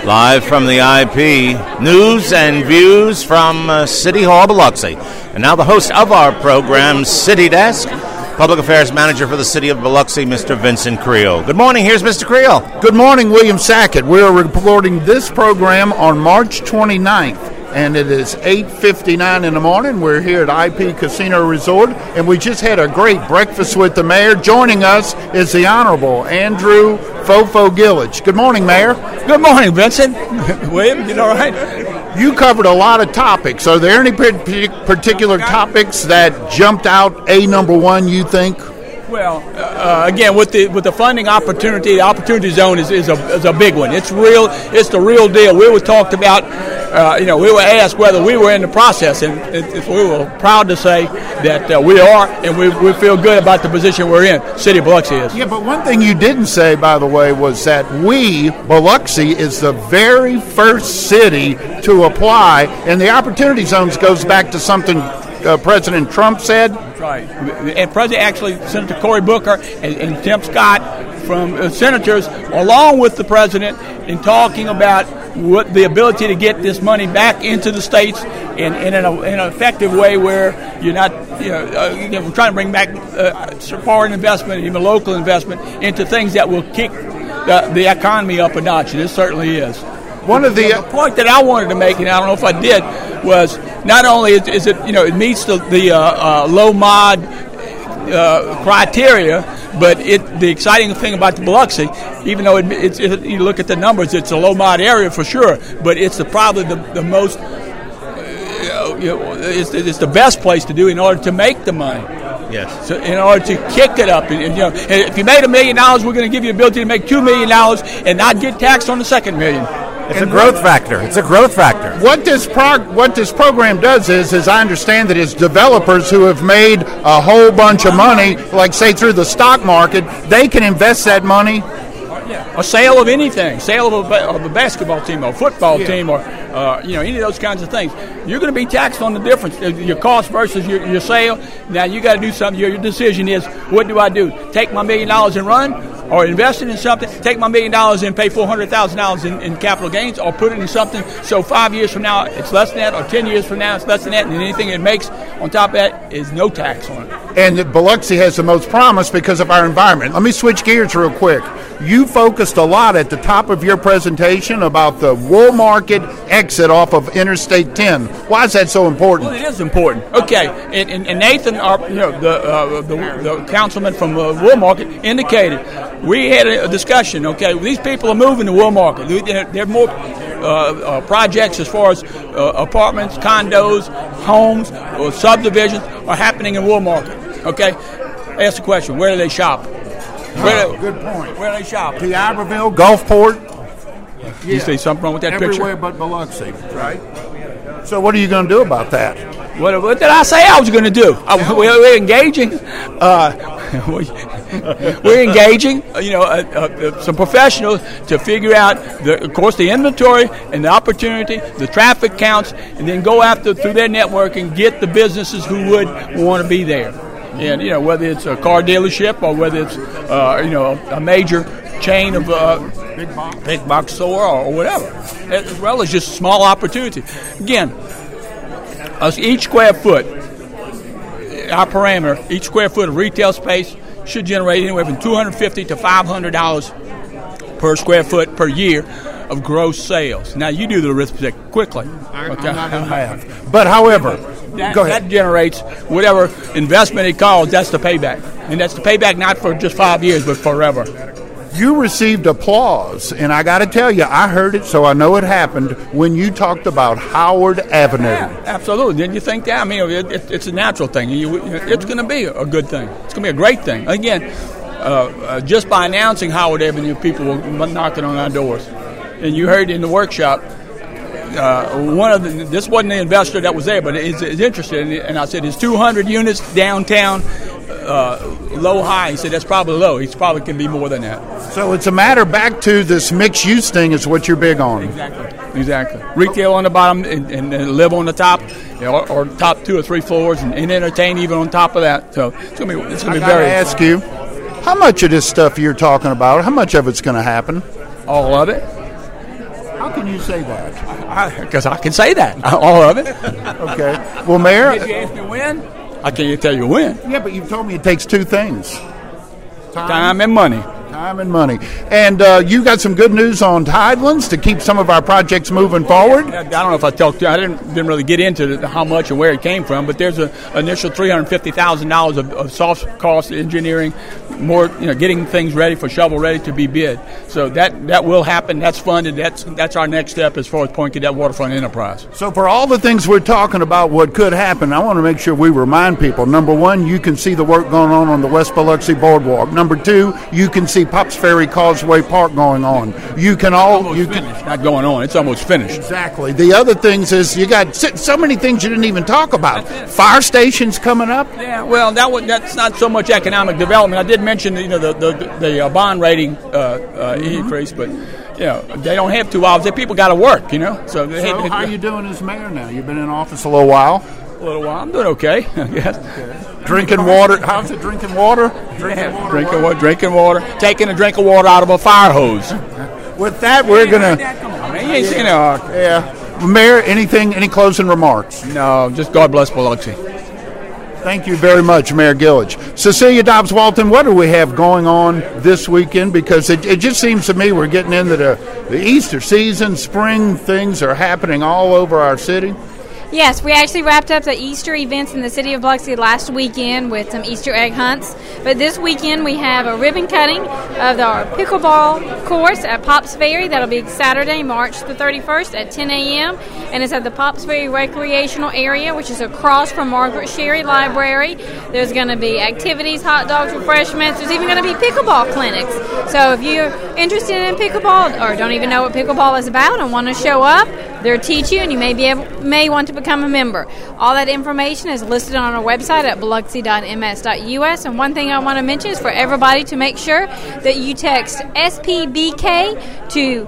Live from the IP, news and views from City Hall, Biloxi. And now the host of our program, City Desk, Public Affairs Manager for the City of Biloxi, Mr. Vincent Creel. Good morning. Here's Mr. Creel. Good morning, William Sackett. We are reporting this program on March 29th. And it is 8:59 in the morning. We're here at IP Casino Resort, and we just had a great breakfast with the mayor. Joining us is the Honorable Andrew Fofo Gillich. Good morning, Mayor. Good morning, Vincent. William, you all right? You covered a lot of topics. Are there any particular topics that jumped out, number one, you think? Well, again, with the funding opportunity, the opportunity zone is a big one. It's real. It's the real deal. We were talked about. We were asked whether we were in the process, and we were proud to say that we are, and we feel good about the position we're in. City of Biloxi is. Yeah, but one thing you didn't say, by the way, was that Biloxi, is the very first city to apply, and the opportunity zones goes back to something President Trump said. Right. And Senator Cory Booker and Tim Scott from senators, along with the president, in talking about what the ability to get this money back into the states in an effective way where you're not, we're trying to bring back foreign investment, even local investment, into things that will kick the economy up a notch, and it certainly is. One of the point that I wanted to make, and I don't know if I did, was not only is it it meets the low mod criteria, but the exciting thing about the Biloxi, even though you look at the numbers, it's a low mod area for sure, but it's probably the most it's the best place to do in order to make the money. Yes. So in order to kick it up, and if you made $1 million, we're going to give you the ability to make $2 million and not get taxed on the second million. It's a growth factor. It's a growth factor. What this program does is I understand that it's developers who have made a whole bunch of money, like say through the stock market, they can invest that money. A sale of anything, sale of a basketball team or a football team or any of those kinds of things. You're going to be taxed on the difference, your cost versus your sale. Now you got to do something. Your decision is, what do I do? Take my $1 million and run, or invest it in something? Take my $1 million and pay $400,000 in capital gains, or put it in something so 5 years from now it's less than that, or 10 years from now it's less than that, and anything it makes on top of that is no tax on it. And Biloxi has the most promise because of our environment. Let me switch gears real quick. You focused a lot at the top of your presentation about the Wool Market exit off of Interstate 10. Why is that so important? Well, it is important. Okay, and Nathan, the councilman from Wool Market, indicated we had a discussion. Okay, these people are moving to Wool Market. There are more projects as far as apartments, condos, homes, or subdivisions are happening in Wool Market. Okay, ask the question: where do they shop? Good point. Where do they shop? The Iberville, Gulfport. You see something wrong with that Everywhere picture? but Biloxi, right? So what are you going to do about that? What did I say I was going to do? We're engaging. We're engaging, some professionals to figure out, of course, the inventory and the opportunity, the traffic counts, and then go after through their network and get the businesses who would want to be there. And whether it's a car dealership or whether it's a major chain of big box store or whatever, as well as just small opportunity. Again, each square foot, our parameter, each square foot of retail space should generate anywhere from $250 to $500 per square foot per year of gross sales. Now you do the arithmetic quickly. But however, go ahead. That generates whatever investment it calls. That's the payback, and that's the payback not for just 5 years, but forever. You received applause, and I got to tell you, I heard it, so I know it happened when you talked about Howard Avenue. Yeah, absolutely. Didn't you think that? I mean, it's a natural thing. It's going to be a good thing. It's going to be a great thing. Again, just by announcing Howard Avenue, people were knocking on our doors. And you heard in the workshop, this wasn't the investor that was there, but is interested. And I said, it's 200 units downtown, low, high. He said, that's probably low. He probably can be more than that. So it's a matter back to this mixed-use thing is what you're big on. Exactly. Retail on the bottom and live on the top, or top 2 or 3 floors, and entertain even on top of that. So it's going to be very. I ask you, how much of this stuff you're talking about, how much of it's going to happen? All of it. How can you say that? Because I can say that, all of it. Okay. Well, Mayor... If you ask me when, I can't tell you when. Yeah, but you've told me it takes two things. Time and money. Time and money. And you got some good news on Tidelands to keep some of our projects moving forward? I don't know if I talked to you. I didn't really get into how much and where it came from, but there's an initial $350,000 of soft cost engineering, more getting things ready for shovel ready to be bid. So that will happen. That's funded. That's our next step as far as Point Cadet Waterfront Enterprise. So for all the things we're talking about, what could happen, I want to make sure we remind people. Number one, you can see the work going on the West Biloxi Boardwalk. Number two, you can see Pops Ferry Causeway Park going on. You can finished, not going on. It's almost finished. Exactly. The other things is you got so many things you didn't even talk about. Fire stations coming up. Yeah. Well, that's not so much economic development. I did mention the bond rating increase, but they don't have 2 hours. People got to work. So how are you doing as mayor now? You've been in office a little while. I'm doing okay, I guess. Okay. Drinking water. How's it drinking water? Drinking water. Taking a drink of water out of a fire hose. With that, we're going to... Come on, man. You ain't seen it. Yeah. Mayor, any closing remarks? No, just God bless Biloxi. Thank you very much, Mayor Gillich. Cecilia Dobbs Walton, what do we have going on this weekend? Because it just seems to me we're getting into the Easter season. Spring things are happening all over our city. Yes, we actually wrapped up the Easter events in the city of Biloxi last weekend with some Easter egg hunts. But this weekend we have a ribbon cutting of our pickleball course at Pops Ferry. That'll be Saturday, March the 31st at 10 a.m. And it's at the Pops Ferry Recreational Area, which is across from Margaret Sherry Library. There's going to be activities, hot dogs, refreshments. There's even going to be pickleball clinics. So if you're interested in pickleball or don't even know what pickleball is about and want to show up, they'll teach you, and you may want to become a member. All that information is listed on our website at biloxi.ms.us. And one thing I want to mention is for everybody to make sure that you text SPBK to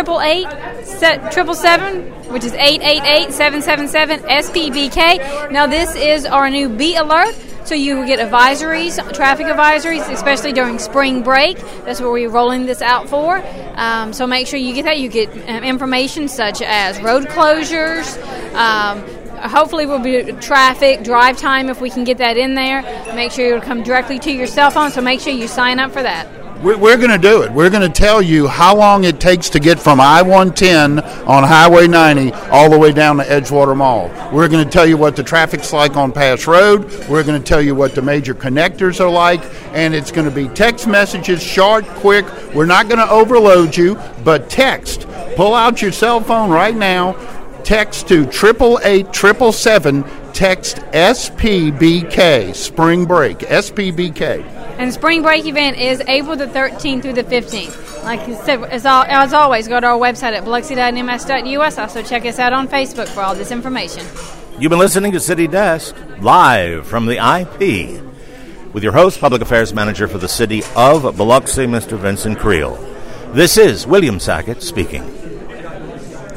888-777, which is 888-777 SPBK. Now this is our new Be Alert. So you will get advisories, traffic advisories, especially during spring break. That's what we're rolling this out for. So make sure you get that. You get information such as road closures. Hopefully we'll be traffic, drive time if we can get that in there. Make sure it'll come directly to your cell phone, so make sure you sign up for that. We're going to do it. We're going to tell you how long it takes to get from I-110 on Highway 90 all the way down to Edgewater Mall. We're going to tell you what the traffic's like on Pass Road. We're going to tell you what the major connectors are like. And it's going to be text messages, short, quick. We're not going to overload you, but text. Pull out your cell phone right now. Text to 888-777. Text SPBK, Spring Break, SPBK. And the Spring Break event is April the 13th through the 15th. Like I said, as always, go to our website at biloxi.ms.us. Also check us out on Facebook for all this information. You've been listening to City Desk, live from the IP, with your host, Public Affairs Manager for the City of Biloxi, Mr. Vincent Creel. This is William Sackett speaking.